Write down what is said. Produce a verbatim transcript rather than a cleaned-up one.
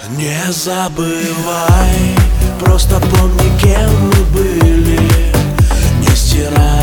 Не забывай, просто помни, кем мы были. Не стирай